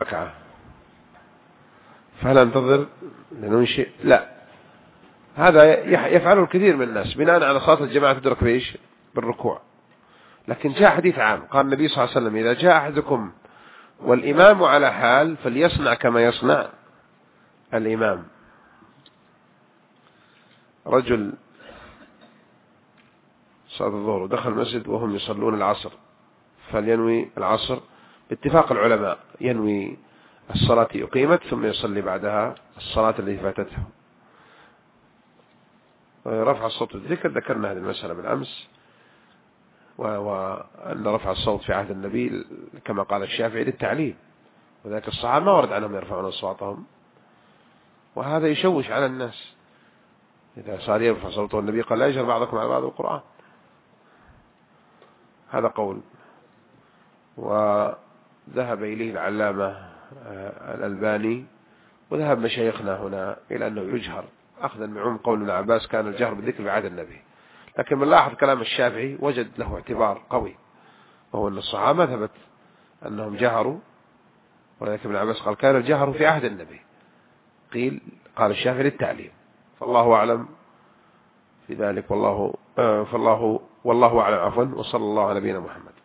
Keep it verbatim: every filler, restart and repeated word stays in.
ركعة، فهل انتظر لننشئ؟ لا، هذا يفعله الكثير من الناس بناء على صلاة الجماعة تدرك بإيش؟ بالركوع. لكن جاء حديث عام قال النبي صلى الله عليه وسلم إذا جاء أحدكم والإمام على حال فليصنع كما يصنع الإمام. رجل صلاة الظهر ودخل المسجد وهم يصلون العصر، فلينوي العصر باتفاق العلماء، ينوي الصلاة أقيمت ثم يصلي بعدها الصلاة التي فاتته. رفع الصوت الذكر ذكرنا هذه المسألة بالأمس، وأن رفع الصوت في عهد النبي كما قال الشافعي للتعليم، وذلك الصحابة ما ورد عنهم يرفعون أصواتهم، وهذا يشوش على الناس. إذا صار يرفع صوته النبي قال لا يجهر بعضكم على بعض القرآن. هذا قول، وذهب إليه العلامة الألباني وذهب مشايخنا هنا إلى أنه يجهر أخذا من عموم قول ابن عباس كان الجهر بالذكر في عهد النبي. لكن من لاحظ كلام الشافعي وجد له اعتبار قوي، وهو أن الصحابة ثبت أنهم جهروا، ولكن ابن عباس قال كان الجهر في عهد النبي، قيل قال الشافعي للتعليم. فالله أعلم في ذلك، والله فالله والله أعلم عفوا، وصلى الله على نبينا محمد.